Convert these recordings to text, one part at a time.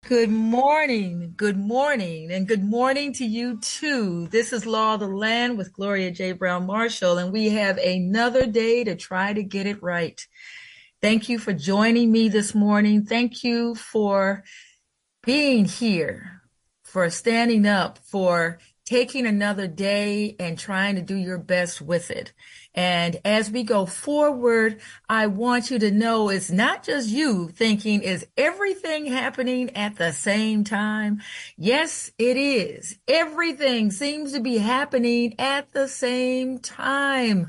Good morning, and good morning to you too. This is Law of the Land with Gloria J. Brown Marshall, and we have another day to try to get it right. Thank you for joining me this morning. Thank you for being here, for standing up, for taking another day and trying to do your best with it. And as we go forward, I want you to know it's not just you thinking, is everything happening at the same time? Yes, it is. Everything seems to be happening at the same time.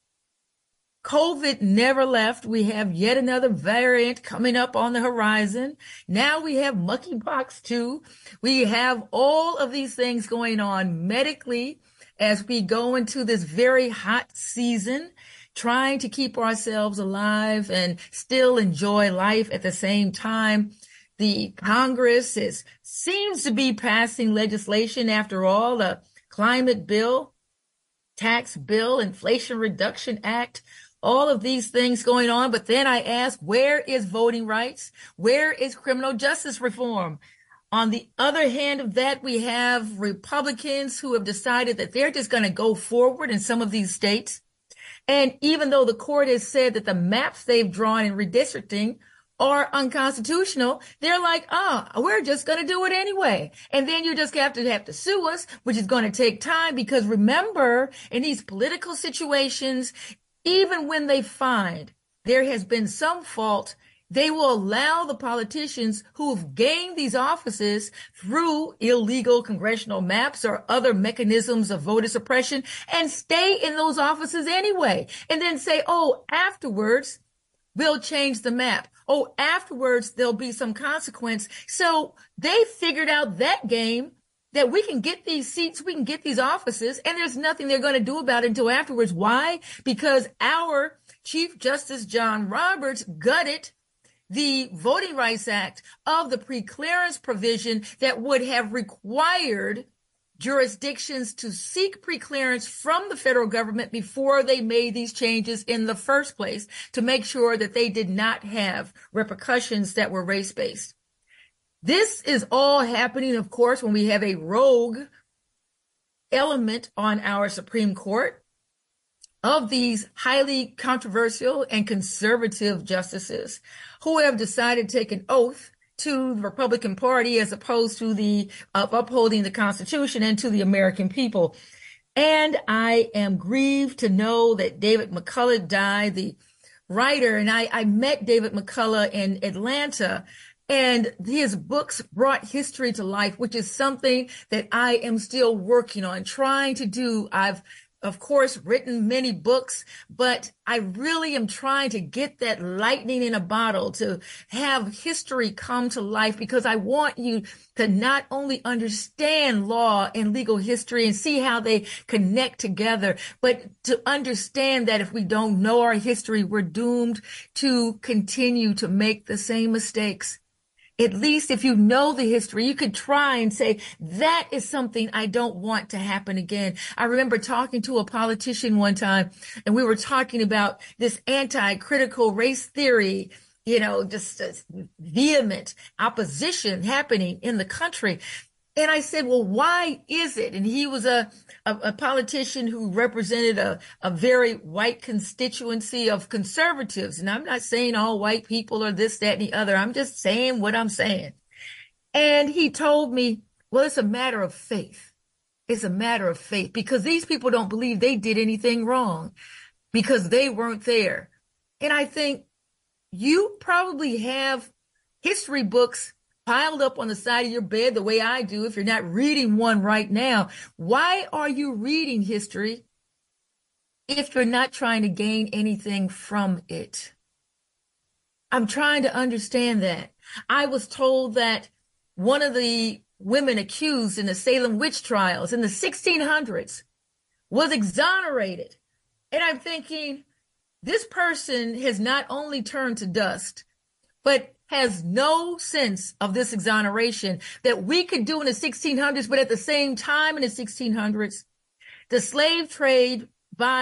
COVID never left. We have yet another variant coming up on the horizon. Now we have monkeypox too. We have all of these things going on medically as we go into this very hot season, trying to keep ourselves alive and still enjoy life at the same time. The Congress seems to be passing legislation after all, the climate bill, tax bill, Inflation Reduction Act, all of these things going on. But then I ask, where is voting rights? Where is criminal justice reform? On the other hand of that, we have Republicans who have decided that they're just going to go forward in some of these states. And even though the court has said that the maps they've drawn in redistricting are unconstitutional, they're like, we're just going to do it anyway. And then you just have to sue us, which is going to take time because remember, in these political situations, even when they find there has been some fault, they will allow the politicians who have gained these offices through illegal congressional maps or other mechanisms of voter suppression and stay in those offices anyway. And then say, afterwards, we'll change the map. Afterwards, there'll be some consequence. So they figured out that game, that we can get these seats, we can get these offices, and there's nothing they're going to do about it until afterwards. Why? Because our Chief Justice John Roberts gutted the Voting Rights Act of the preclearance provision that would have required jurisdictions to seek preclearance from the federal government before they made these changes in the first place to make sure that they did not have repercussions that were race-based. This is all happening, of course, when we have a rogue element on our Supreme Court of these highly controversial and conservative justices who have decided to take an oath to the Republican Party as opposed to the upholding the Constitution and to the American people. And I am grieved to know that David McCullough died, the writer, and I met David McCullough in Atlanta. And his books brought history to life, which is something that I am still working on, trying to do. I've, of course, written many books, but I really am trying to get that lightning in a bottle to have history come to life because I want you to not only understand law and legal history and see how they connect together, but to understand that if we don't know our history, we're doomed to continue to make the same mistakes. At least if you know the history, you could try and say, that is something I don't want to happen again. I remember talking to a politician one time, and we were talking about this anti-critical race theory, just vehement opposition happening in the country. And I said, well, why is it? And he was a politician who represented a very white constituency of conservatives. And I'm not saying all white people are this, that, and the other. I'm just saying what I'm saying. And he told me, well, it's a matter of faith. It's a matter of faith because these people don't believe they did anything wrong because they weren't there. And I think you probably have history books piled up on the side of your bed the way I do if you're not reading one right now. Why are you reading history if you're not trying to gain anything from it? I'm trying to understand that. I was told that one of the women accused in the Salem witch trials in the 1600s was exonerated. And I'm thinking, this person has not only turned to dust, but has no sense of this exoneration that we could do in the 1600s, but at the same time in the 1600s, the slave trade by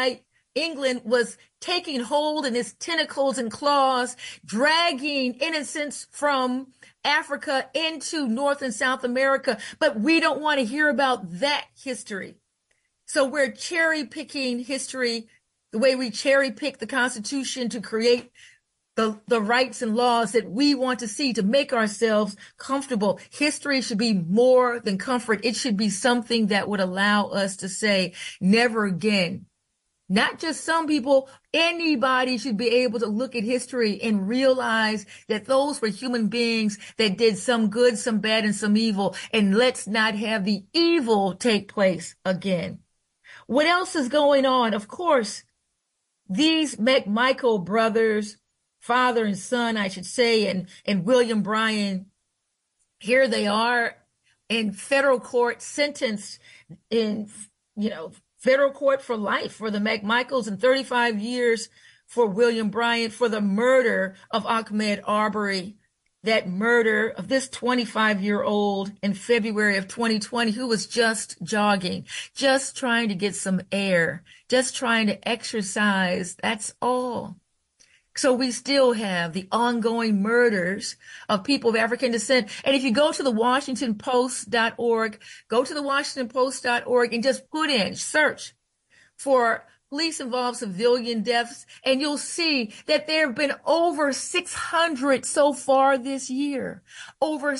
England was taking hold in its tentacles and claws, dragging innocents from Africa into North and South America. But we don't want to hear about that history. So we're cherry picking history the way we cherry pick the Constitution to create the rights and laws that we want to see to make ourselves comfortable. History should be more than comfort. It should be something that would allow us to say, never again. Not just some people, anybody should be able to look at history and realize that those were human beings that did some good, some bad, and some evil. And let's not have the evil take place again. What else is going on? Of course, these McMichael brothers, father and son, I should say, and William Bryan, here they are in federal court, sentenced in, federal court for life for the McMichaels and 35 years for William Bryan for the murder of Ahmaud Arbery, that murder of this 25-year-old in February of 2020 who was just jogging, just trying to get some air, just trying to exercise. That's all. So we still have the ongoing murders of people of African descent. And if you go to the WashingtonPost.org, go to the WashingtonPost.org and just put in, search for police-involved civilian deaths, and you'll see that there have been over 600 so far this year. Over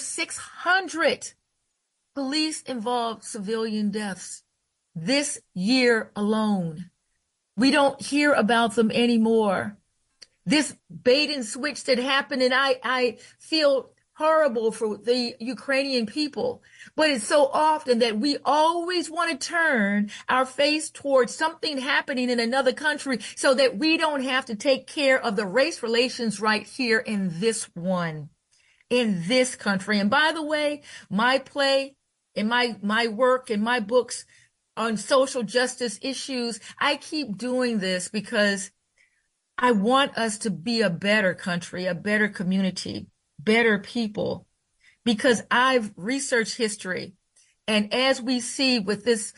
600 police-involved civilian deaths this year alone. We don't hear about them anymore. This bait and switch that happened, and I feel horrible for the Ukrainian people, but it's so often that we always want to turn our face towards something happening in another country so that we don't have to take care of the race relations right here in this one, in this country. And by the way, my play and my work and my books on social justice issues, I keep doing this because I want us to be a better country, a better community, better people, because I've researched history. And as we see with this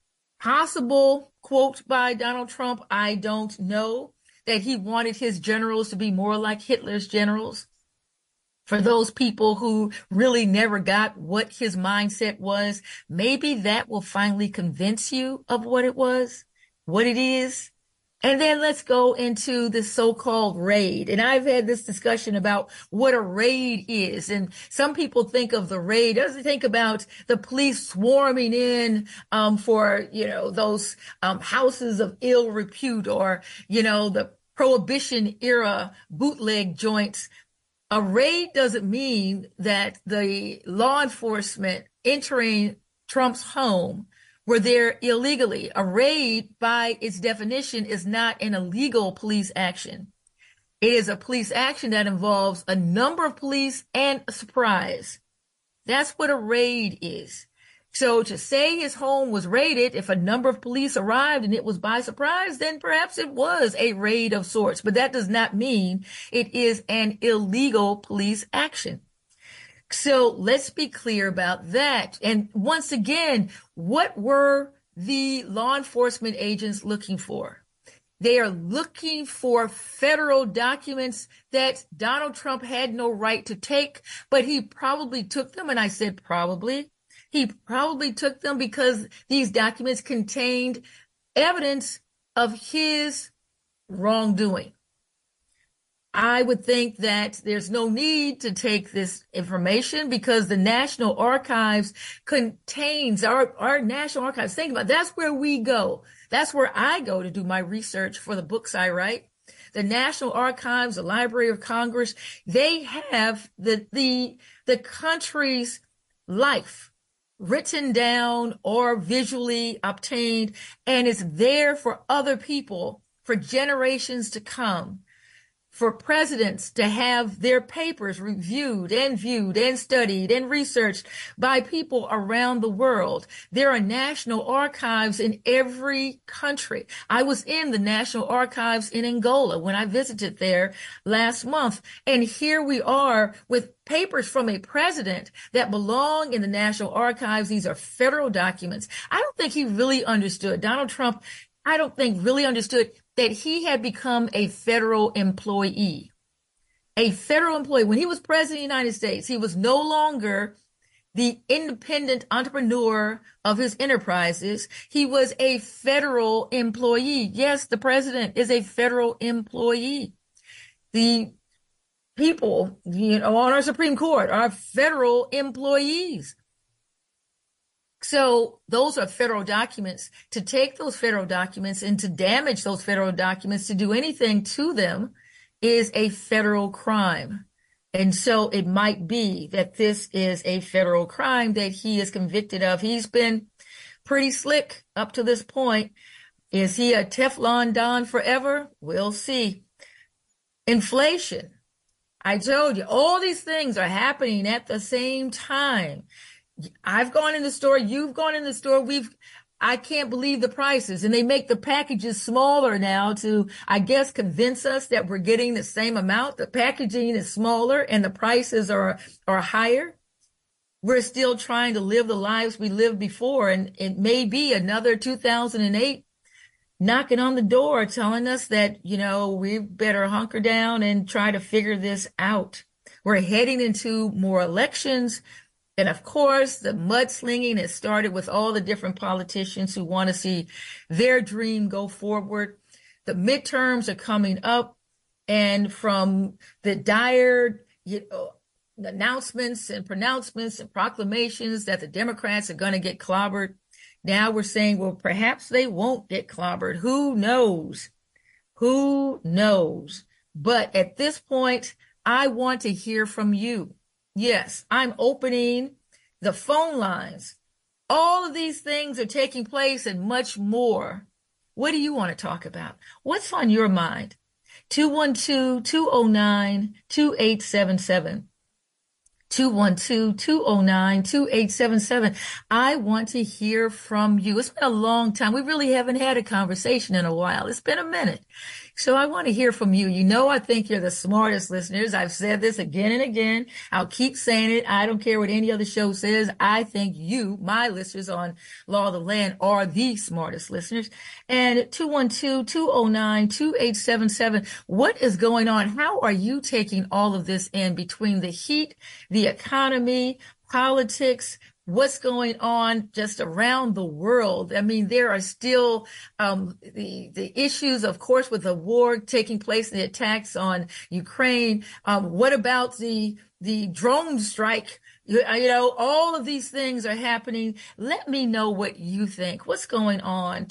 possible quote by Donald Trump, I don't know, that he wanted his generals to be more like Hitler's generals. For those people who really never got what his mindset was, maybe that will finally convince you of what it was, what it is. And then let's go into the so-called raid. And I've had this discussion about what a raid is. And some people think of the raid, doesn't think about the police swarming in for, those houses of ill repute or, the Prohibition era bootleg joints. A raid doesn't mean that the law enforcement entering Trump's home were there illegally. A raid, by its definition, is not an illegal police action. It is a police action that involves a number of police and a surprise. That's what a raid is. So to say his home was raided, if a number of police arrived and it was by surprise, then perhaps it was a raid of sorts. But that does not mean it is an illegal police action. So let's be clear about that. And once again, what were the law enforcement agents looking for? They are looking for federal documents that Donald Trump had no right to take, but he probably took them. And I said probably. He probably took them because these documents contained evidence of his wrongdoing. I would think that there's no need to take this information because the National Archives contains our National Archives. Think about it, that's where we go. That's where I go to do my research for the books I write. The National Archives, the Library of Congress, they have the country's life written down or visually obtained, and it's there for other people for generations to come. For presidents to have their papers reviewed and viewed and studied and researched by people around the world. There are national archives in every country. I was in the National Archives in Angola when I visited there last month. And here we are with papers from a president that belong in the National Archives. These are federal documents. I don't think he really understood. Donald Trump, I don't think really understood that he had become a federal employee. A federal employee. When he was president of the United States, he was no longer the independent entrepreneur of his enterprises. He was a federal employee. Yes, the president is a federal employee. The people, on our Supreme Court are federal employees. So those are federal documents. To take those federal documents and to damage those federal documents, to do anything to them, is a federal crime. And so it might be that this is a federal crime that he is convicted of. He's been pretty slick up to this point. Is he a Teflon Don forever? We'll see. Inflation. I told you, all these things are happening at the same time. I've gone in the store, you've gone in the store, I can't believe the prices. And they make the packages smaller now to, I guess, convince us that we're getting the same amount. The packaging is smaller and the prices are higher. We're still trying to live the lives we lived before. And it may be another 2008 knocking on the door telling us that, we better hunker down and try to figure this out. We're heading into more elections. And of course, the mudslinging has started with all the different politicians who want to see their dream go forward. The midterms are coming up, and from the dire, announcements and pronouncements and proclamations that the Democrats are going to get clobbered, now we're saying, well, perhaps they won't get clobbered. Who knows? Who knows? But at this point, I want to hear from you. Yes, I'm opening the phone lines. All of these things are taking place and much more. What do you want to talk about? What's on your mind? 212-209-2877. 212-209-2877. I want to hear from you. It's been a long time. We really haven't had a conversation in a while. It's been a minute. So I want to hear from you. I think you're the smartest listeners. I've said this again and again. I'll keep saying it. I don't care what any other show says. I think you, my listeners on Law of the Land, are the smartest listeners. And 212-209-2877. What is going on? How are you taking all of this in between the heat, the economy, politics, what's going on just around the world? I mean, there are still the issues, of course, with the war taking place, the attacks on Ukraine. What about the drone strike? All of these things are happening. Let me know what you think. What's going on?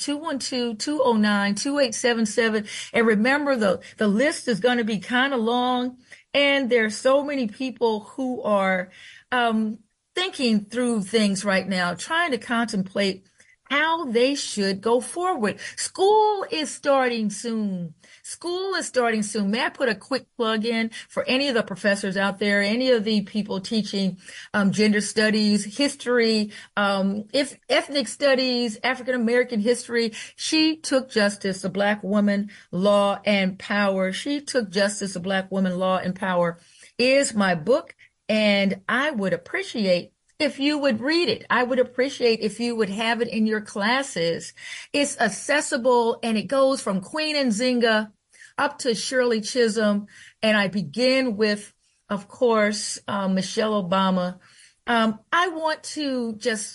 212-209-2877. And remember, the list is going to be kind of long. And there's so many people who are thinking through things right now, trying to contemplate how they should go forward. School is starting soon. School is starting soon. May I put a quick plug in for any of the professors out there, any of the people teaching gender studies, history, if ethnic studies, African American history. She Took Justice, a Black Woman, Law and Power. She Took Justice, a Black Woman, Law and Power is my book. And I would appreciate if you would read it. I would appreciate if you would have it in your classes. It's accessible, and it goes from Queen Nzinga up to Shirley Chisholm. And I begin with, of course, Michelle Obama. I want to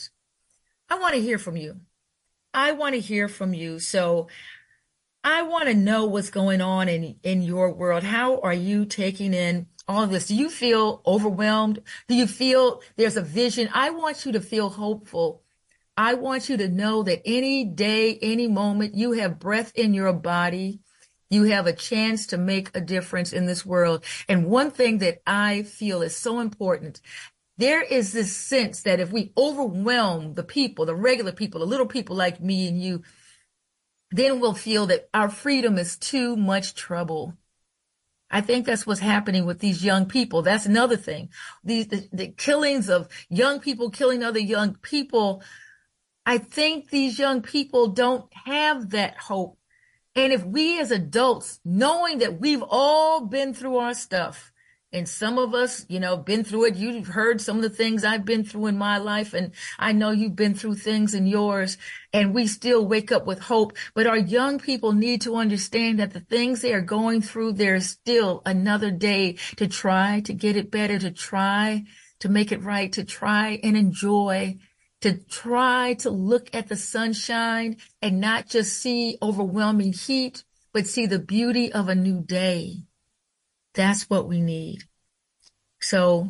hear from you. I want to hear from you. So I want to know what's going on in your world. How are you taking in all of this? Do you feel overwhelmed? Do you feel there's a vision? I want you to feel hopeful. I want you to know that any day, any moment, you have breath in your body. You have a chance to make a difference in this world. And one thing that I feel is so important, there is this sense that if we overwhelm the people, the regular people, the little people like me and you, then we'll feel that our freedom is too much trouble. I think that's what's happening with these young people. That's another thing. The killings of young people killing other young people. I think these young people don't have that hope. And if we as adults, knowing that we've all been through our stuff, And some of us, been through it. You've heard some of the things I've been through in my life, and I know you've been through things in yours, and we still wake up with hope. But our young people need to understand that the things they are going through, there's still another day to try to get it better, to try to make it right, to try and enjoy, to try to look at the sunshine and not just see overwhelming heat, but see the beauty of a new day. That's what we need. So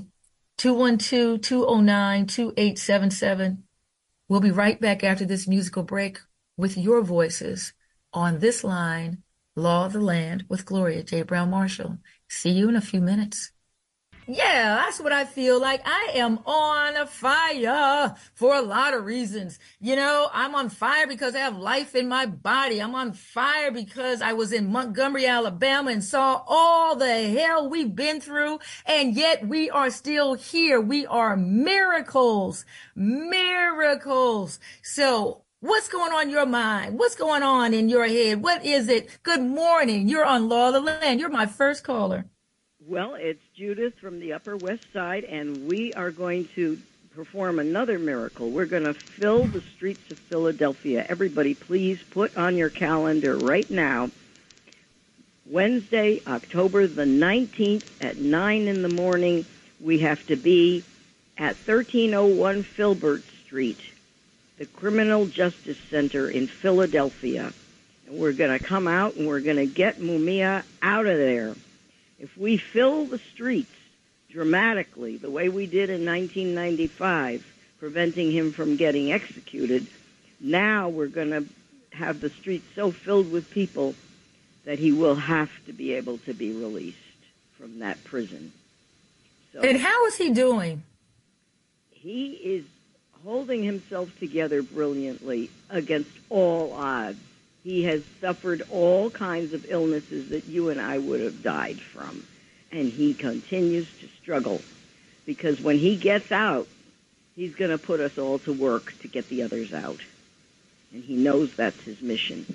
212-209-2877. We'll be right back after this musical break with your voices on this line, Law of the Land with Gloria J. Brown Marshall. See you in a few minutes. Yeah, that's what I feel like. I am on fire for a lot of reasons. I'm on fire because I have life in my body. I'm on fire because I was in Montgomery, Alabama and saw all the hell we've been through, and yet we are still here. We are miracles, miracles. So what's going on in your mind? What's going on in your head? What is it? Good morning. You're on Law of the Land. You're my first caller. Well, it's Judith from the Upper West Side, and we are going to perform another miracle. We're going to fill the streets of Philadelphia. Everybody, please put on your calendar right now, Wednesday, October the 19th at 9 in the morning, we have to be at 1301 Filbert Street, the Criminal Justice Center in Philadelphia. And we're going to come out and we're going to get Mumia out of there. If we fill the streets dramatically, the way we did in 1995, preventing him from getting executed, now we're going to have the streets so filled with people that he will have to be able to be released from that prison. So, and how is he doing? He is holding himself together brilliantly against all odds. He has suffered all kinds of illnesses that you and I would have died from. And he continues to struggle because when he gets out, he's going to put us all to work to get the others out. And he knows that's his mission.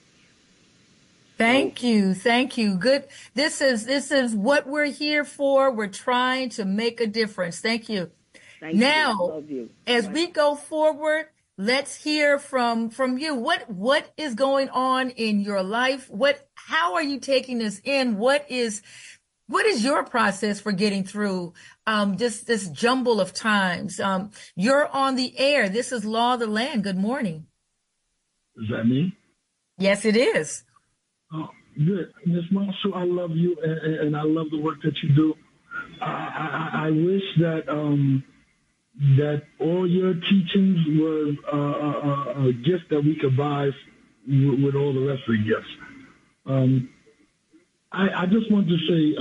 Thank you. Thank you. Good. This is what we're here for. We're trying to make a difference. Thank you. Thank you. I love you. As we go forward, let's hear from you. What is going on in your life? How are you taking this in? What is your process for getting through just this jumble of times? You're on the air. This is Law of the Land. Good morning. Is that me? Yes, it is. Oh, good. Ms. Marshall, I love you and I love the work that you do. I wish that that all your teachings was a gift that we could buy with all the rest of the gifts. I just want to say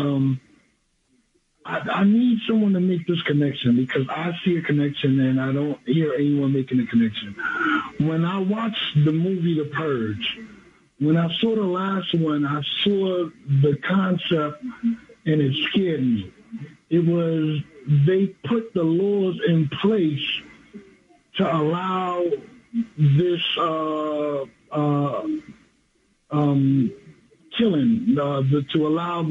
I need someone to make this connection because I see a connection and I don't hear anyone making a connection. When I watched the movie The Purge, when I saw the last one, I saw the concept and it scared me. It was they put the laws in place to allow this killing, to allow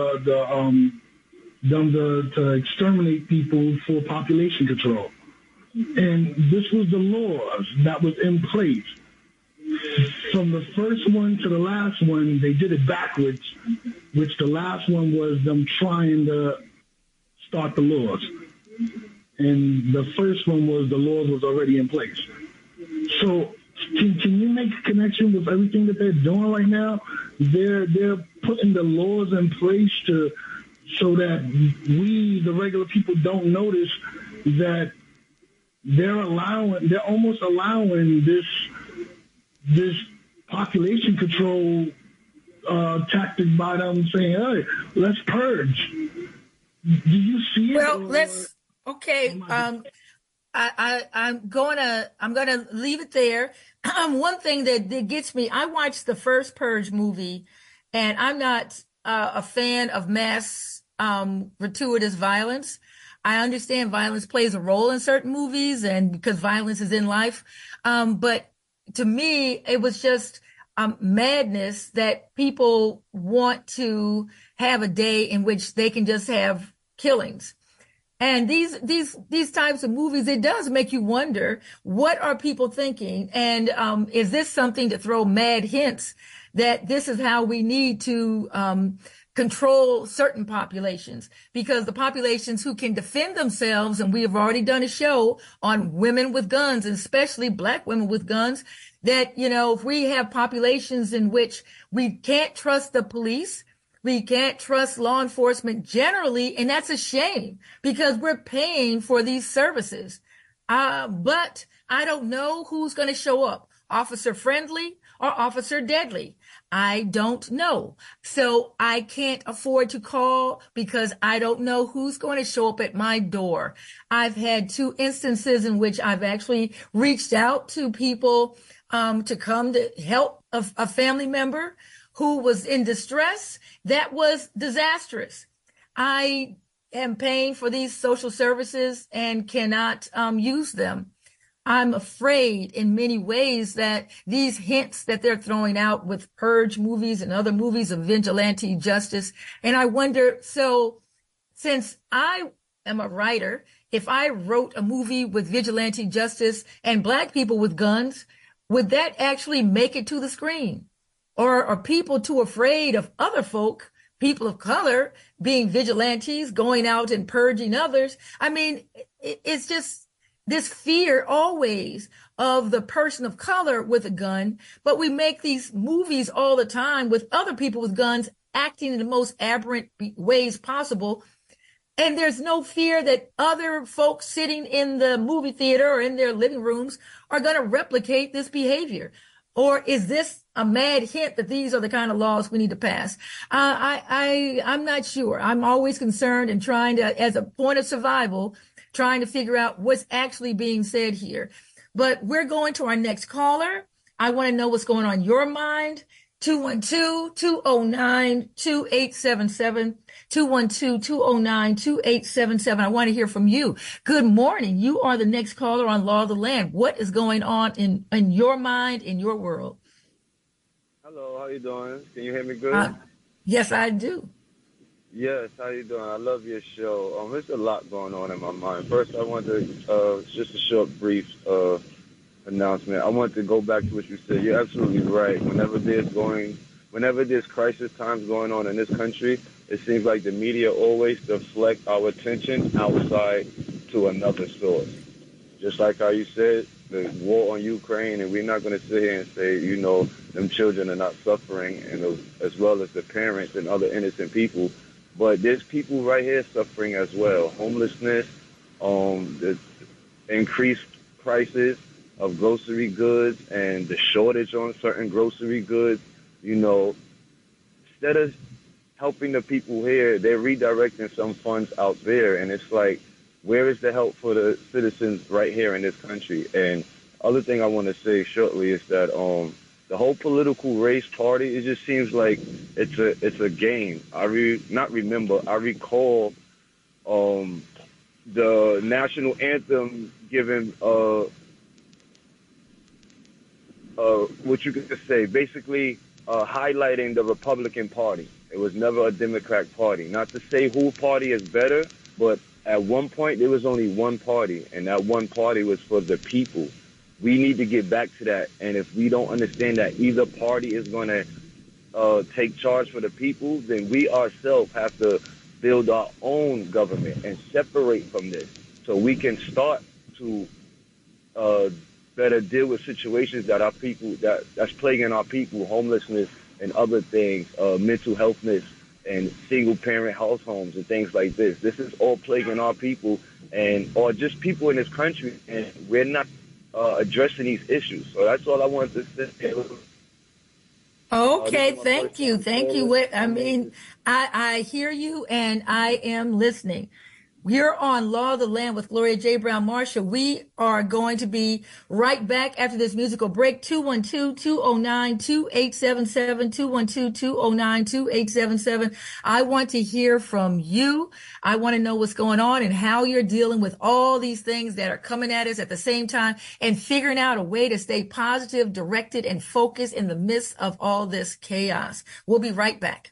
them to exterminate people for population control. And this was the laws that was in place. From the first one to the last one, they did it backwards, which the last one was them trying to start the laws. And the first one was the laws was already in place. So can you make a connection with everything that they're doing right now? They're putting the laws in place so that we, the regular people, don't notice that they're almost allowing this population control tactic by them saying, hey, let's purge. Do you see it? Well, okay. I'm gonna leave it there. One thing that gets me, I watched the first Purge movie, and I'm not a fan of mass gratuitous violence. I understand violence plays a role in certain movies, and because violence is in life, but to me, it was just madness that people want to have a day in which they can just have killings. And these types of movies, it does make you wonder, what are people thinking? And is this something to throw mad hints that this is how we need to control certain populations? Because the populations who can defend themselves, and we have already done a show on women with guns, and especially Black women with guns, that, you know, if we have populations in which we can't trust the police, we can't trust law enforcement generally, and that's a shame because we're paying for these services. But I don't know who's going to show up, officer friendly or officer deadly. I don't know. So I can't afford to call because I don't know who's going to show up at my door. I've had 2 instances in which I've actually reached out to people to come to help a family member who was in distress. That was disastrous. I am paying for these social services and cannot use them. I'm afraid in many ways that these hints that they're throwing out with Purge movies and other movies of vigilante justice. And I wonder, so since I am a writer, if I wrote a movie with vigilante justice and Black people with guns, would that actually make it to the screen? Or are people too afraid of other folk, people of color, being vigilantes, going out and purging others? I mean, it's just this fear always of the person of color with a gun, but we make these movies all the time with other people with guns acting in the most aberrant ways possible. And there's no fear that other folks sitting in the movie theater or in their living rooms are going to replicate this behavior. Or is this a mad hint that these are the kind of laws we need to pass? I'm not sure. I'm always concerned and trying to, as a point of survival, trying to figure out what's actually being said here. But we're going to our next caller. I want to know what's going on in your mind. 212-209-2877. 212-209-2877. I want to hear from you. Good morning. You are the next caller on Law of the Land. What is going on in your mind, in your world? Hello, how you doing? Can you hear me good? Yes, I do. Yes, how you doing? I love your show. There's a lot going on in my mind. First, I want to, just a short, brief announcement. I want to go back to what you said. You're absolutely right. Whenever there's crisis times going on in this country, it seems like the media always deflect our attention outside to another source. Just like how you said, the war on Ukraine, and we're not going to sit here and say, you know, them children are not suffering, and as well as the parents and other innocent people. But there's people right here suffering as well. Homelessness, the increased prices of grocery goods and the shortage on certain grocery goods. You know, instead of helping the people here, they're redirecting some funds out there. And it's like, where is the help for the citizens right here in this country? And other thing I want to say shortly is that the whole political race party, it just seems like it's a game. I recall the national anthem given what you could say, basically highlighting the Republican Party. It was never a Democrat party. Not to say who party is better, but at one point there was only one party, and that one party was for the people. We need to get back to that. And if we don't understand that either party is going to take charge for the people, then we ourselves have to build our own government and separate from this so we can start to better deal with situations that our people, that's plaguing our people, homelessness and other things, mental healthness and single parent house homes and things like this. This is all plaguing our people or just people in this country, and we're not addressing these issues. So that's all I wanted to say. Okay, thank you. I mean, I hear you and I am listening. You're on Law of the Land with Gloria J. Brown Marshall. We are going to be right back after this musical break. 212-209-2877, 212-209-2877. I want to hear from you. I want to know what's going on and how you're dealing with all these things that are coming at us at the same time and figuring out a way to stay positive, directed, and focused in the midst of all this chaos. We'll be right back.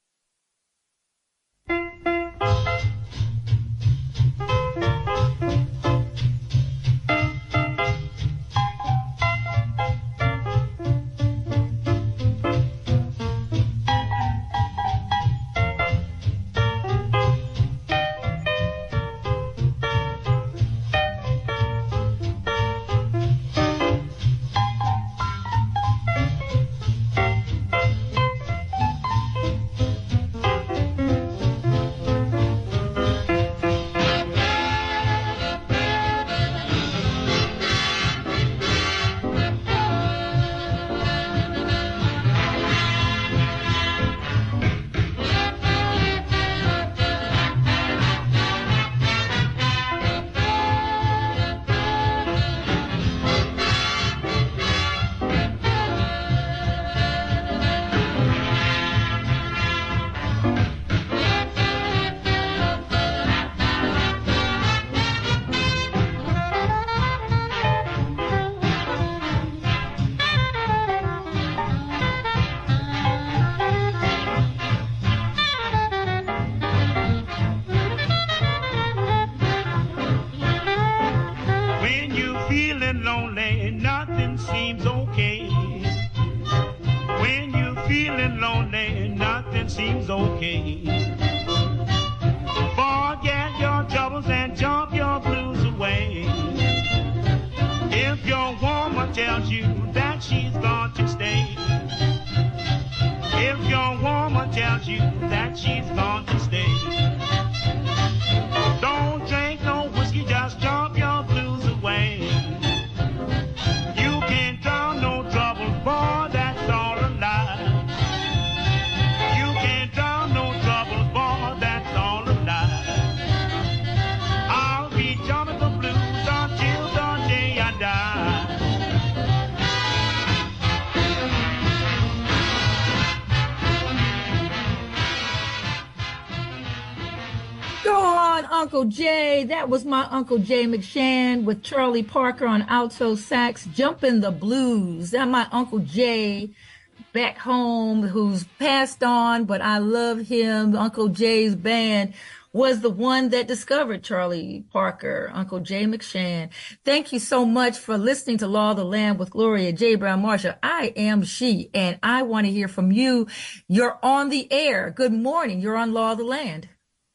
Uncle Jay. That was my Uncle Jay McShann with Charlie Parker on alto sax, Jumpin' the Blues. That my Uncle Jay back home who's passed on, but I love him. Uncle Jay's band was the one that discovered Charlie Parker, Uncle Jay McShann. Thank you so much for listening to Law of the Land with Gloria J. Brown Marshall. I am she, and I want to hear from you. You're on the air. Good morning. You're on Law of the Land.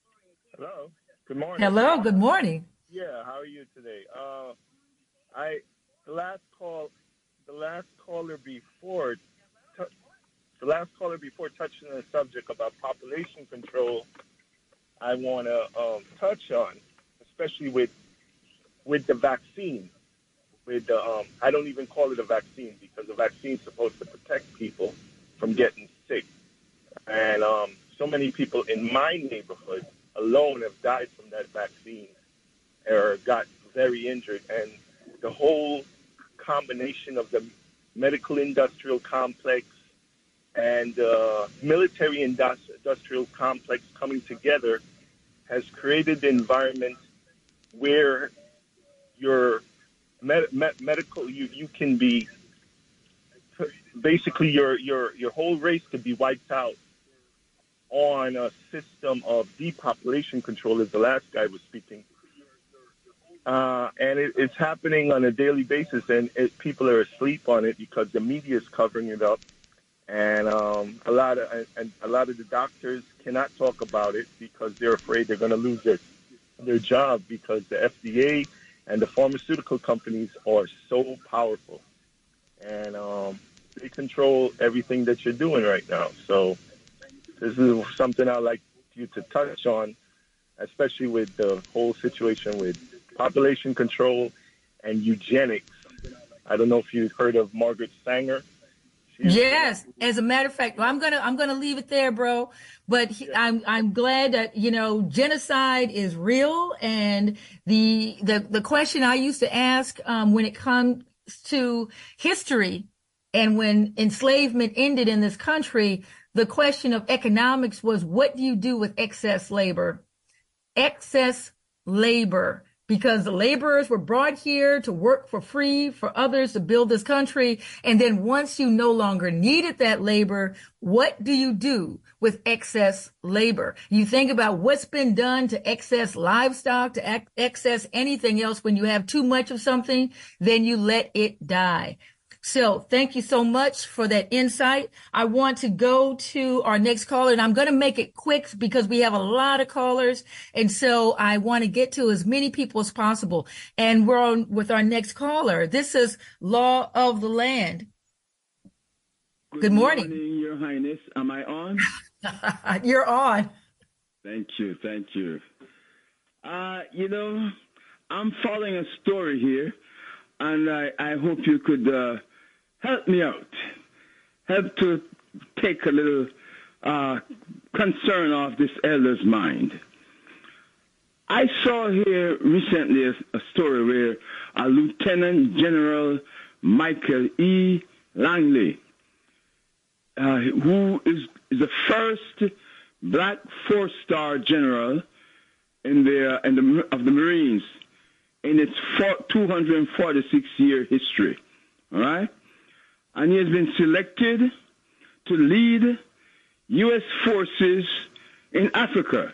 Hello. Good morning. Hello, good morning. Yeah, how are you today? The last caller before touching the subject about population control, I want to touch on, especially with the vaccine. I don't even call it a vaccine because the vaccine is supposed to protect people from getting sick, and so many people in my neighborhood alone have died from that vaccine or got very injured. And the whole combination of the medical industrial complex and military industrial complex coming together has created an environment where your medical, you can be, basically your whole race could be wiped out on a system of depopulation control, as the last guy was speaking. And it's happening on a daily basis, and people are asleep on it because the media is covering it up. And a lot of the doctors cannot talk about it because they're afraid they're going to lose their job because the FDA and the pharmaceutical companies are so powerful. And they control everything that you're doing right now. So this is something I'd like you to touch on, especially with the whole situation with population control and eugenics. I don't know if you've heard of Margaret Sanger. Yes, as a matter of fact, well, I'm gonna leave it there, bro. But I'm glad that genocide is real, and the question I used to ask when it comes to history and when enslavement ended in this country, the question of economics was, what do you do with excess labor? Excess labor. Because the laborers were brought here to work for free for others to build this country. And then once you no longer needed that labor, what do you do with excess labor? You think about what's been done to excess livestock, to excess anything else. When you have too much of something, then you let it die. So thank you so much for that insight. I want to go to our next caller, and I'm going to make it quick because we have a lot of callers. And so I want to get to as many people as possible. And we're on with our next caller. This is Law of the Land. Good morning. Good morning, Your Highness. Am I on? You're on. Thank you. Thank you. I'm following a story here, and I hope you could help me out. Help to take a little concern off this elder's mind. I saw here recently a story where a Lieutenant General Michael E. Langley, who is the first black four-star general of the Marines in its 246-year history, all right? And he has been selected to lead U.S. forces in Africa.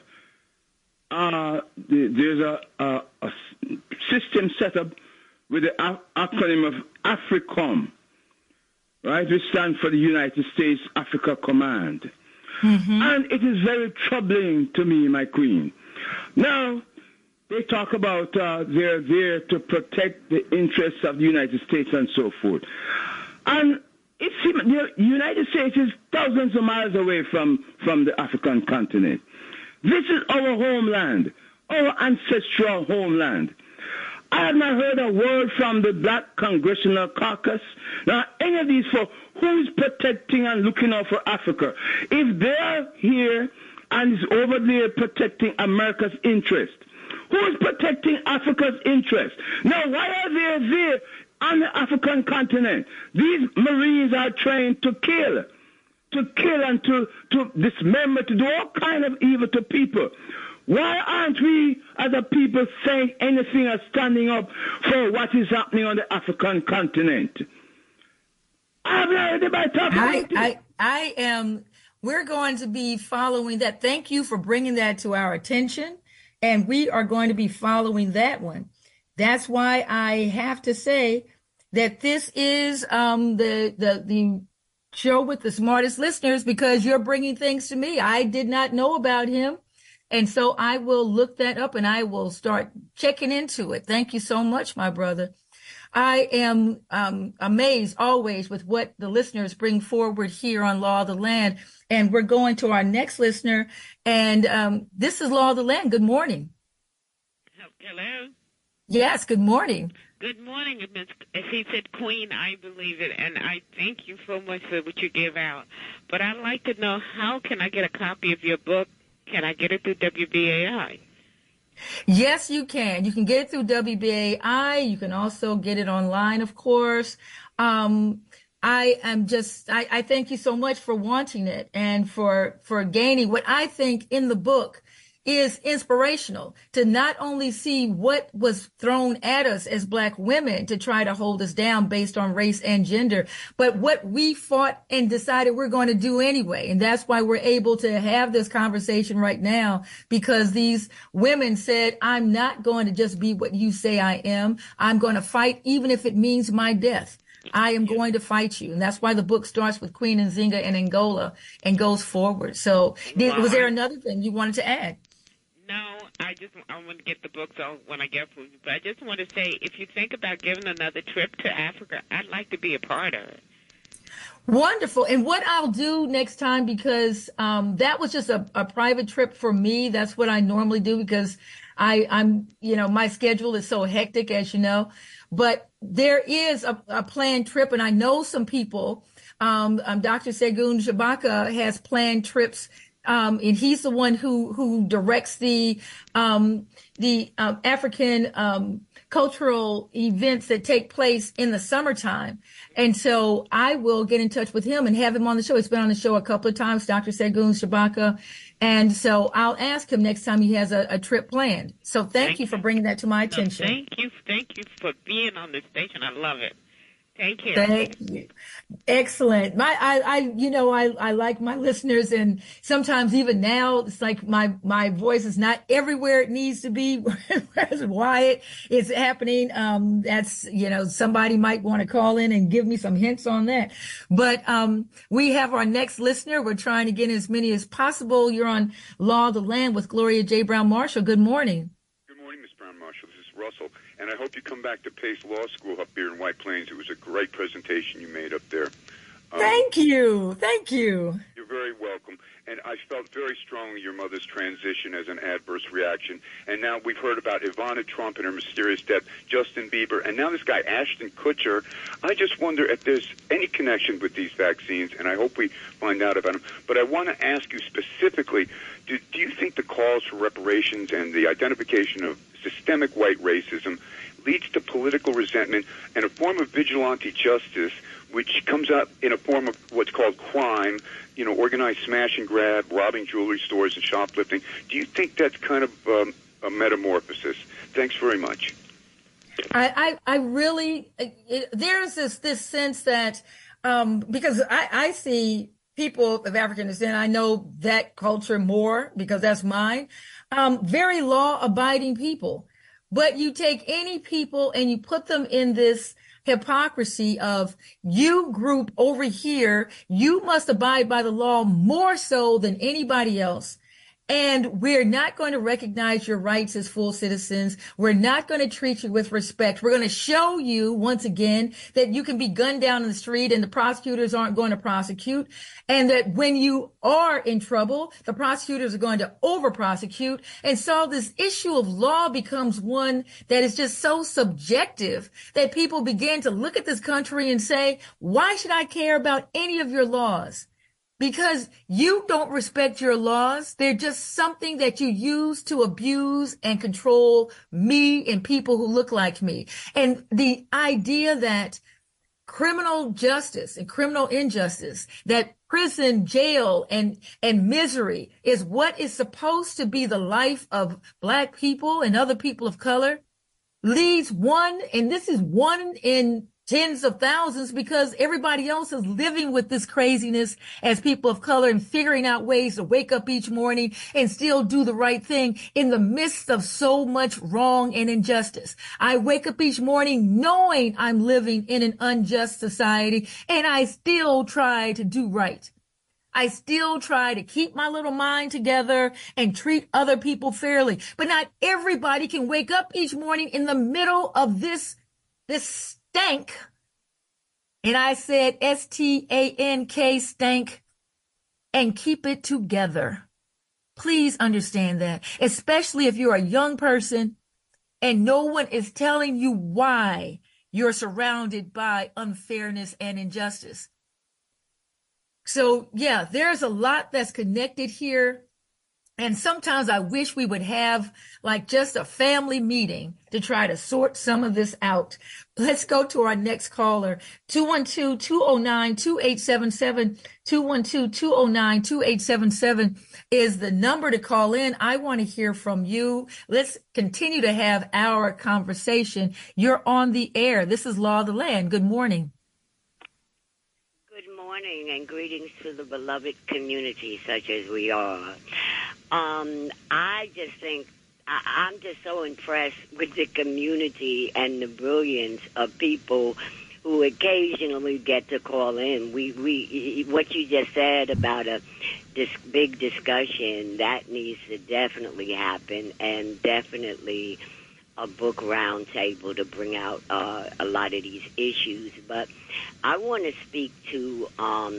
There's a system set up with the acronym of AFRICOM, right, which stands for the United States Africa Command. Mm-hmm. And it is very troubling to me, my queen. Now, they talk about they're there to protect the interests of the United States and so forth. And the United States is thousands of miles away from the African continent. This is our homeland, our ancestral homeland. I have not heard a word from the Black Congressional Caucus, now any of these folks, who is protecting and looking out for Africa. If they're here and is over there protecting America's interest, who is protecting Africa's interest? Now, why are they there on the African continent? These Marines are trained to kill and to dismember, to do all kind of evil to people. Why aren't we, as a people, saying anything or standing up for what is happening on the African continent? I've heard about talking. I am. We're going to be following that. Thank you for bringing that to our attention, and we are going to be following that one. That's why I have to say that this is the show with the smartest listeners, because you're bringing things to me. I did not know about him. And so I will look that up and I will start checking into it. Thank you so much, my brother. I am amazed always with what the listeners bring forward here on Law of the Land. And we're going to our next listener. And this is Law of the Land. Good morning. Hello. Yes, good morning. Good morning, Miss. If he said Queen, I believe it, and I thank you so much for what you give out. But I'd like to know, how can I get a copy of your book? Can I get it through WBAI? Yes, you can. You can get it through WBAI. You can also get it online, of course. I thank you so much for wanting it and for gaining what I think in the book is inspirational, to not only see what was thrown at us as Black women to try to hold us down based on race and gender, but what we fought and decided we're going to do anyway. And that's why we're able to have this conversation right now, because these women said, I'm not going to just be what you say I am. I'm going to fight, even if it means my death. I am going to fight you. And that's why the book starts with Queen Nzinga and Angola and goes forward. So was there another thing you wanted to add? No, I want to get the books on when I get from you. But I just want to say, if you think about giving another trip to Africa, I'd like to be a part of it. Wonderful. And what I'll do next time, because that was just a private trip for me. That's what I normally do, because I'm my schedule is so hectic, as you know. But there is a planned trip, and I know some people Dr. Segun Shabaka has planned trips, and he's the one who directs the African cultural events that take place in the summertime. And so I will get in touch with him and have him on the show. He's been on the show a couple of times, Dr. Segun Shabaka. And so I'll ask him next time he has a trip planned. So thank you for bringing that to my attention. Thank you for being on this station. I love it. Thank you. Thank you. Excellent. I like my listeners, and sometimes even now it's like my voice is not everywhere it needs to be. Whereas Wyatt, it's happening. That's, somebody might want to call in and give me some hints on that. But we have our next listener. We're trying to get as many as possible. You're on Law of the Land with Gloria J. Brown Marshall. Good morning. Good morning, Ms. Brown Marshall. This is Russell. And I hope you come back to Pace Law School up here in White Plains. It was a great presentation you made up there. Thank you. Thank you. You're very welcome. And I felt very strongly your mother's transition as an adverse reaction. And now we've heard about Ivana Trump and her mysterious death, Justin Bieber, and now this guy, Ashton Kutcher. I just wonder if there's any connection with these vaccines, and I hope we find out about them. But I want to ask you specifically, do you think the calls for reparations and the identification of systemic white racism leads to political resentment and a form of vigilante justice, which comes out in a form of what's called crime, organized smash and grab, robbing jewelry stores and shoplifting? Do you think that's kind of a metamorphosis? Thanks very much. I really, there's this sense that, because I see people of African descent, I know that culture more because that's mine, very law-abiding people. But you take any people and you put them in this hypocrisy of you group over here, you must abide by the law more so than anybody else. And we're not going to recognize your rights as full citizens. We're not going to treat you with respect. We're going to show you once again that you can be gunned down in the street and the prosecutors aren't going to prosecute. And that when you are in trouble, the prosecutors are going to over prosecute. And so this issue of law becomes one that is just so subjective that people begin to look at this country and say, why should I care about any of your laws? Because you don't respect your laws. They're just something that you use to abuse and control me and people who look like me. And the idea that criminal justice and criminal injustice, that prison, jail, and misery is what is supposed to be the life of Black people and other people of color leads one, and this is one in tens of thousands, because everybody else is living with this craziness as people of color and figuring out ways to wake up each morning and still do the right thing in the midst of so much wrong and injustice. I wake up each morning knowing I'm living in an unjust society, and I still try to do right. I still try to keep my little mind together and treat other people fairly. But not everybody can wake up each morning in the middle of this stank, and I said STANK, stank, and keep it together. Please understand that, especially if you're a young person and no one is telling you why you're surrounded by unfairness and injustice. So yeah, there's a lot that's connected here. And sometimes I wish we would have like just a family meeting to try to sort some of this out. Let's go to our next caller. 212-209-2877. 212-209-2877 is the number to call in. I want to hear from you. Let's continue to have our conversation. You're on the air. This is Law of the Land. Good morning. Good morning and greetings to the beloved community such as we are. I just think I'm just so impressed with the community and the brilliance of people who occasionally get to call in. We what you just said about this big discussion, that needs to definitely happen, and definitely a book round table to bring out a lot of these issues. But I want to speak to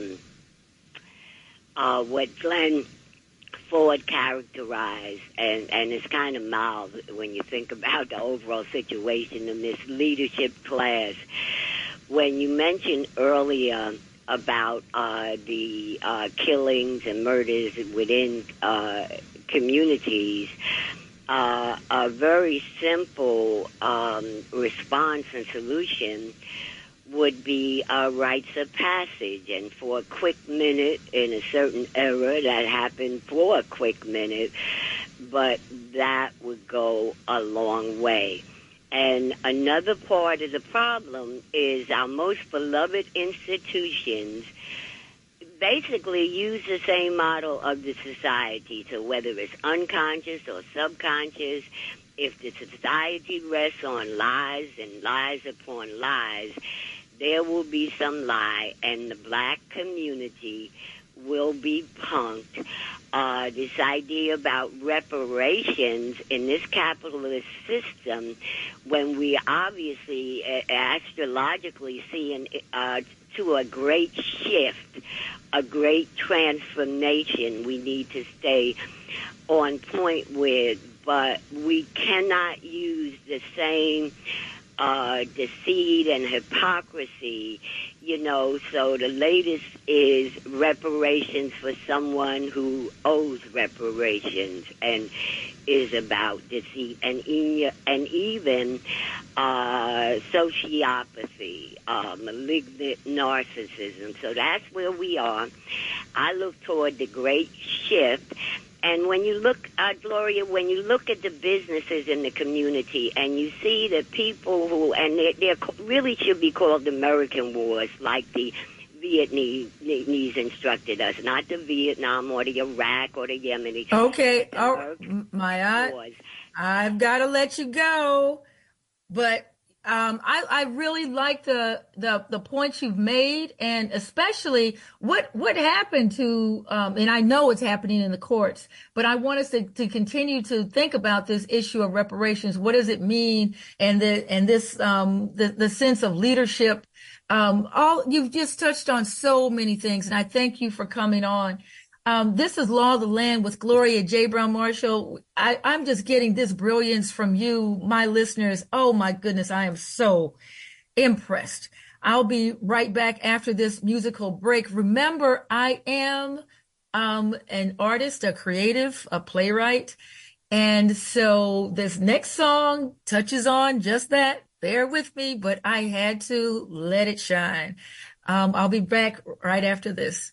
what Glenn Ford characterized, and it's kind of mild when you think about the overall situation in this leadership class. When you mentioned earlier about the killings and murders within communities, a very simple response and solution would be rites of passage. And for a quick minute in a certain era, that happened for a quick minute, but that would go a long way. And another part of the problem is our most beloved institutions basically use the same model of the society. So whether it's unconscious or subconscious, if the society rests on lies and lies upon lies, there will be some lie, and the black community will be punked. This idea about reparations in this capitalist system, when we obviously astrologically see to a great shift, a great transformation we need to stay on point with, but we cannot use the same deceit and hypocrisy, so the latest is reparations for someone who owes reparations and is about deceit and even sociopathy, malignant narcissism. So that's where we are. I look toward the great shift. And when you look, Gloria, when you look at the businesses in the community and you see the people who, and they really should be called American wars, like the Vietnamese instructed us, not the Vietnam or the Iraq or the Yemeni. Okay, Maya, I've got to let you go, but I really like the points you've made, and especially what happened to, and I know it's happening in the courts, but I want us to continue to think about this issue of reparations. What does it mean? And the sense of leadership. You've just touched on so many things, and I thank you for coming on. This is Law of the Land with Gloria J. Brown Marshall. I'm just getting this brilliance from you, my listeners. Oh, my goodness, I am so impressed. I'll be right back after this musical break. Remember, I am an artist, a creative, a playwright. And so this next song touches on just that. Bear with me, but I had to let it shine. I'll be back right after this.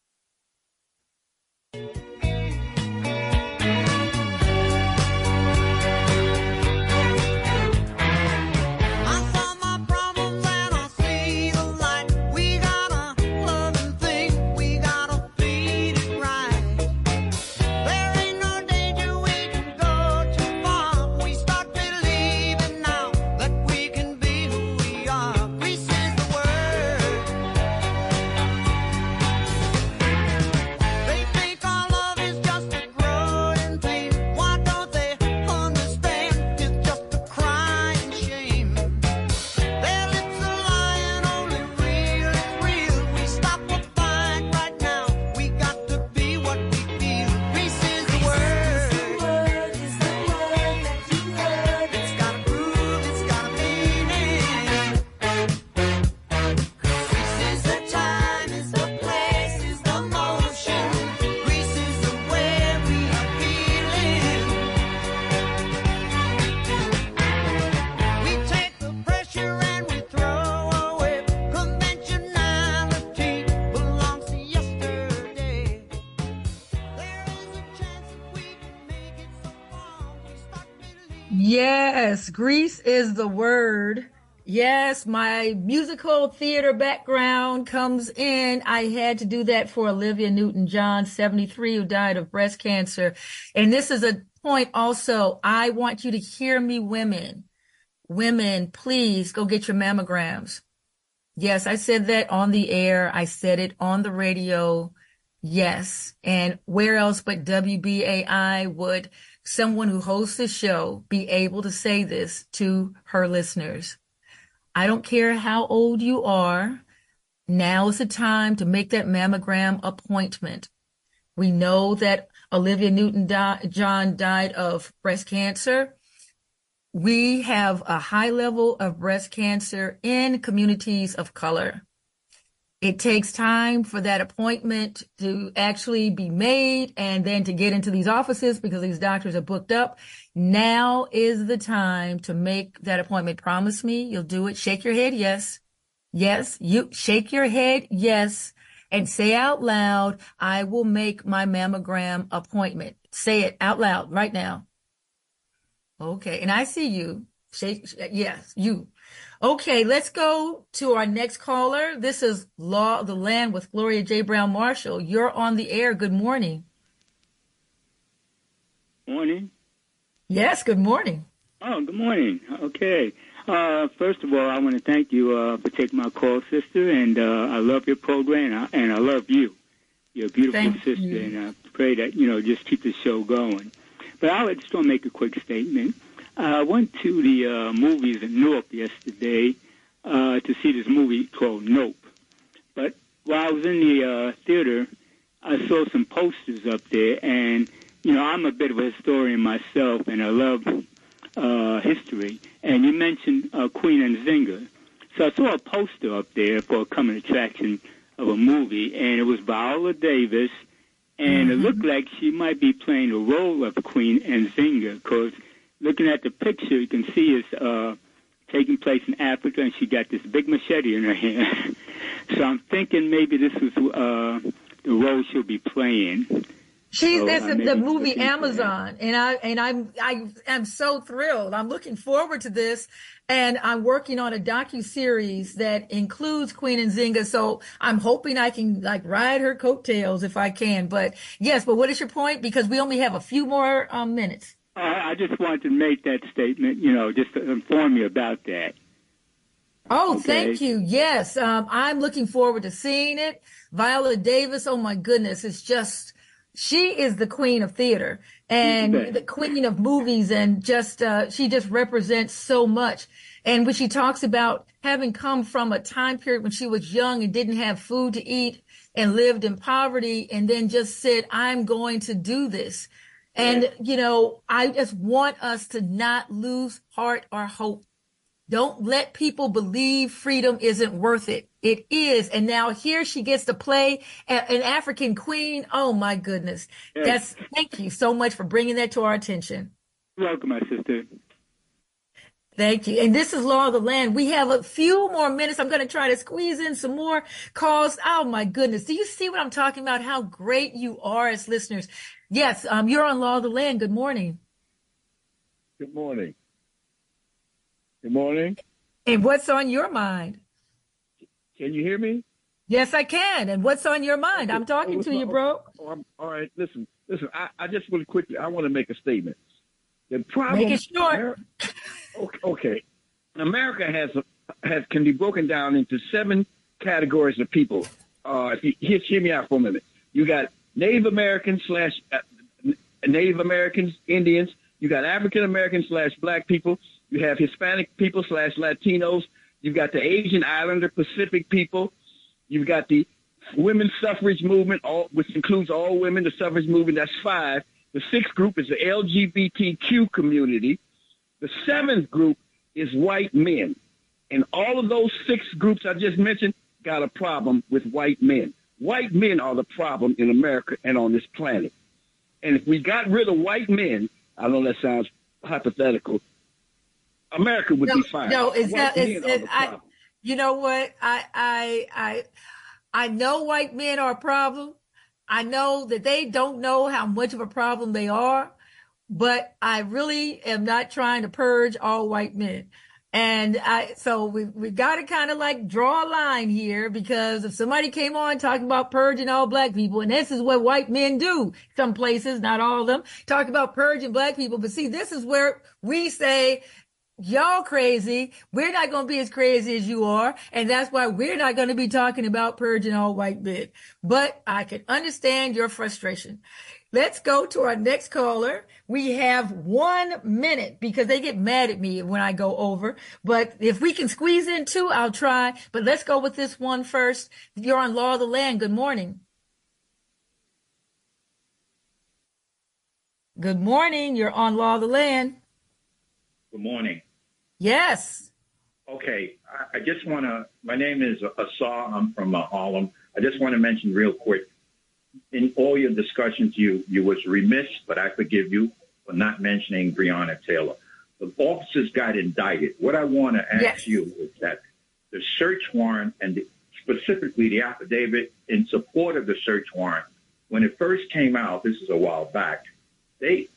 Yes, Grease is the word. Yes, my musical theater background comes in. I had to do that for Olivia Newton-John, 73, who died of breast cancer. And this is a point also. I want you to hear me, women. Women, please go get your mammograms. Yes, I said that on the air. I said it on the radio. Yes. And where else but WBAI would someone who hosts the show be able to say this to her listeners? I don't care how old you are. Now is the time to make that mammogram appointment. We know that Olivia Newton-John died of breast cancer. We have a high level of breast cancer in communities of color. It takes time for that appointment to actually be made and then to get into these offices because these doctors are booked up. Now is the time to make that appointment. Promise me you'll do it. Shake your head, yes. Yes, you shake your head, yes, and say out loud, I will make my mammogram appointment. Say it out loud right now. Okay, and I see you. Shake, yes, you. Okay, let's go to our next caller. This is Law of the Land with Gloria J. Brown Marshall. You're on the air. Good morning. Morning. Yes, good morning. Oh, good morning. Okay. First of all, I want to thank you for taking my call, sister, and I love your program, and I love you. You're a beautiful sister, and I pray that, just keep the show going. But I just want to make a quick statement. I went to the movies in Newark yesterday to see this movie called Nope. But while I was in the theater, I saw some posters up there, and, I'm a bit of a historian myself, and I love history. And you mentioned Queen Nzinga. So I saw a poster up there for a coming attraction of a movie, and it was Viola Davis, and it looked like she might be playing the role of Queen Nzinga, because looking at the picture, you can see it's taking place in Africa, and she got this big machete in her hand. So I'm thinking maybe this is the role she'll be playing. This is the movie Amazon, and I'm so thrilled. I'm looking forward to this, and I'm working on a docu-series that includes Queen Nzinga. So I'm hoping I can ride her coattails if I can. But yes, but what is your point? Because we only have a few more minutes. I just wanted to make that statement, just to inform you about that. Oh, okay. Thank you. Yes, I'm looking forward to seeing it. Viola Davis, oh my goodness, she is the queen of theater and the queen of movies, and she just represents so much. And when she talks about having come from a time period when she was young and didn't have food to eat and lived in poverty, and then just said, I'm going to do this. And, I just want us to not lose heart or hope. Don't let people believe freedom isn't worth it. It is. And now here she gets to play an African queen. Oh, my goodness. Yes. Thank you so much for bringing that to our attention. You're welcome, my sister. Thank you. And this is Law of the Land. We have a few more minutes. I'm going to try to squeeze in some more calls. Oh, my goodness. Do you see what I'm talking about? How great you are as listeners. Yes, you're on Law of the Land. Good morning. Good morning. Good morning. And what's on your mind? Can you hear me? Yes, I can. And what's on your mind? I'm talking to you, bro. All right. Listen. I just really quickly, I want to make a statement. The problem. Make it short. Okay. America can be broken down into 7 categories of people. If you hear me out for a minute, you got Native Americans Indians. You got African Americans / Black people. You have Hispanic people / Latinos. You've got the Asian Islander Pacific people. You've got the women's suffrage movement, which includes all women, the suffrage movement. That's 5. The 6th group is the LGBTQ community. The 7th group is white men. And all of those 6 groups I just mentioned got a problem with white men. White men are the problem in America and on this planet. And if we got rid of white men, I know that sounds hypothetical, America would be fine. No, you know what? I know white men are a problem. I know that they don't know how much of a problem they are, but I really am not trying to purge all white men. And so we got to kind of draw a line here, because if somebody came on talking about purging all black people, and this is what white men do, some places, not all of them, talk about purging black people. But see, this is where we say, y'all crazy. We're not going to be as crazy as you are. And that's why we're not going to be talking about purging all white men. But I can understand your frustration. Let's go to our next caller. We have 1 minute because they get mad at me when I go over. But if we can squeeze in 2, I'll try. But let's go with this one first. You're on Law of the Land. Good morning. Good morning. You're on Law of the Land. Good morning. Yes. Okay, I just want to, my name is Asar, I'm from Harlem. I just want to mention real quick, in all your discussions, you was remiss, but I forgive you for not mentioning Breonna Taylor. The officers got indicted. What I want to ask you is that the search warrant and specifically the affidavit in support of the search warrant, when it first came out, this is a while back, they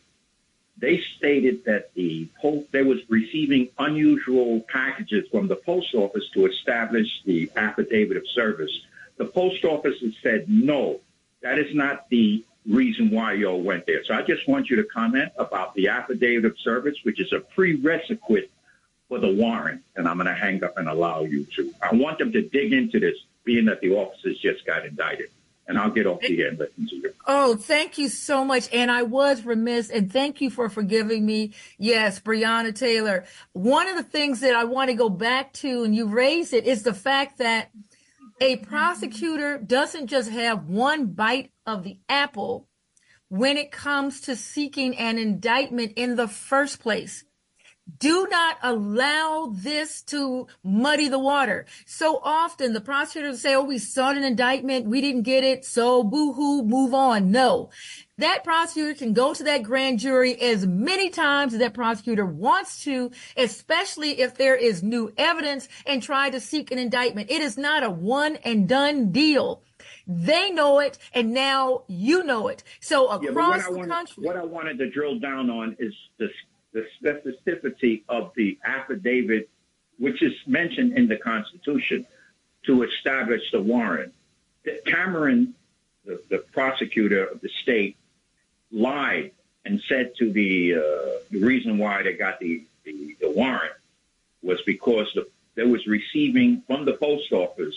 stated that they was receiving unusual packages from the post office to establish the affidavit of service. The post office has said, no, that is not the reason why y'all went there. So I just want you to comment about the affidavit of service, which is a prerequisite for the warrant. And I'm going to hang up and allow you to. I want them to dig into this, being that the officers just got indicted. And I'll get off the air and listen to you. Oh, thank you so much. And I was remiss, and thank you for forgiving me. Yes, Breonna Taylor. One of the things that I want to go back to, and you raised it, is the fact that a prosecutor doesn't just have one bite of the apple when it comes to seeking an indictment in the first place. Do not allow this to muddy the water. So often the prosecutors say, oh, we sought an indictment, we didn't get it, so boo-hoo, move on. No, that prosecutor can go to that grand jury as many times as that prosecutor wants to, especially if there is new evidence, and try to seek an indictment. It is not a one and done deal. They know it, and now you know it. So across the country. What I wanted to drill down on is the specificity of the affidavit, which is mentioned in the Constitution, to establish the warrant. Cameron, the prosecutor of the state, lied and said to the reason why they got the warrant was because they was receiving from the post office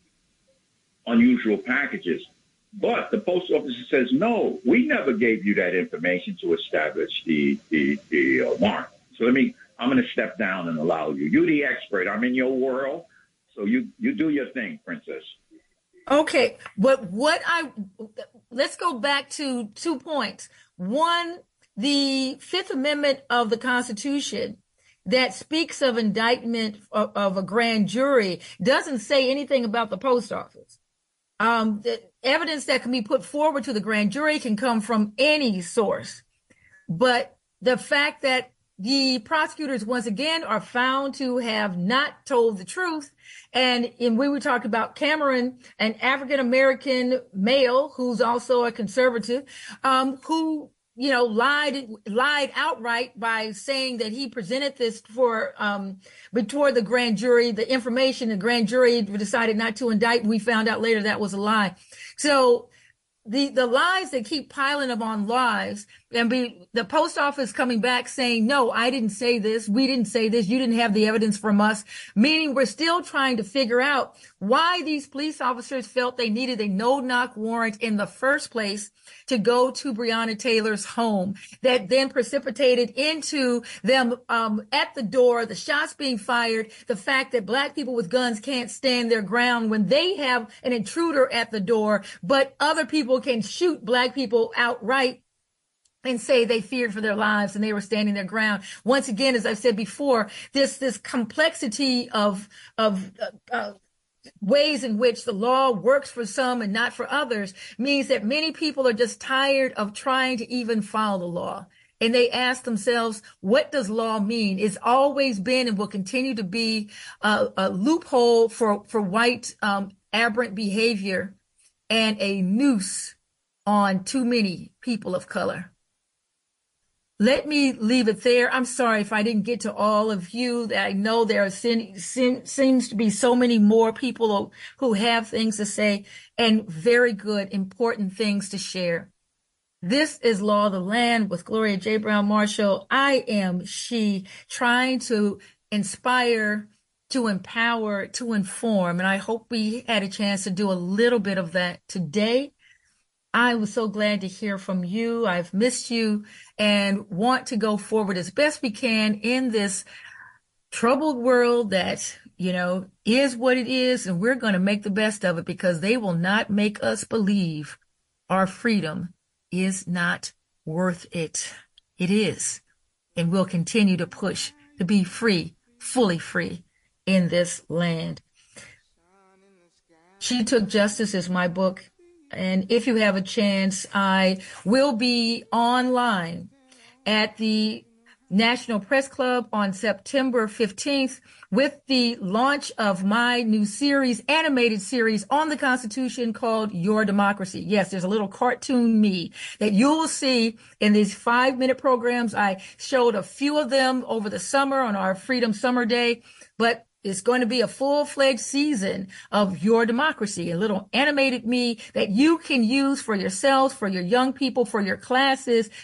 unusual packages. But the post office says, no, we never gave you that information to establish the warrant. So I'm going to step down and allow you. You're the expert. I'm in your world. So you do your thing, Princess. Okay. But let's go back to 2 points. One, the Fifth Amendment of the Constitution that speaks of indictment of a grand jury doesn't say anything about the post office. The evidence that can be put forward to the grand jury can come from any source. But the fact that the prosecutors, once again, are found to have not told the truth. And we were talking about Cameron, an African-American male who's also a conservative, who lied outright by saying that he presented this before the grand jury, the information. The grand jury decided not to indict. We found out later that was a lie. So the lies that keep piling up on lies, and the post office coming back saying, no, I didn't say this. We didn't say this. You didn't have the evidence from us, meaning we're still trying to figure out why these police officers felt they needed a no-knock warrant in the first place to go to Breonna Taylor's home, that then precipitated into them at the door, the shots being fired, the fact that Black people with guns can't stand their ground when they have an intruder at the door, but other people can shoot Black people outright and say they feared for their lives and they were standing their ground. Once again, as I've said before, this complexity of ways in which the law works for some and not for others means that many people are just tired of trying to even follow the law. And they ask themselves, what does law mean? It's always been and will continue to be a loophole for white aberrant behavior and a noose on too many people of color. Let me leave it there. I'm sorry if I didn't get to all of you. I know there seems to be so many more people who have things to say and very good, important things to share. This is Law of the Land with Gloria J. Brown Marshall. I am she, trying to inspire, to empower, to inform. And I hope we had a chance to do a little bit of that today. I was so glad to hear from you. I've missed you and want to go forward as best we can in this troubled world that, is what it is. And we're going to make the best of it because they will not make us believe our freedom is not worth it. It is. And we'll continue to push to be free, fully free. in this land. She Took Justice is my book. And if you have a chance, I will be online at the National Press Club on September 15th with the launch of my new series, animated series on the Constitution called Your Democracy. Yes, there's a little cartoon me that you will see in these 5-minute programs. I showed a few of them over the summer on our Freedom Summer Day, but it's going to be a full-fledged season of Your Democracy, a little animated me that you can use for yourselves, for your young people, for your classes,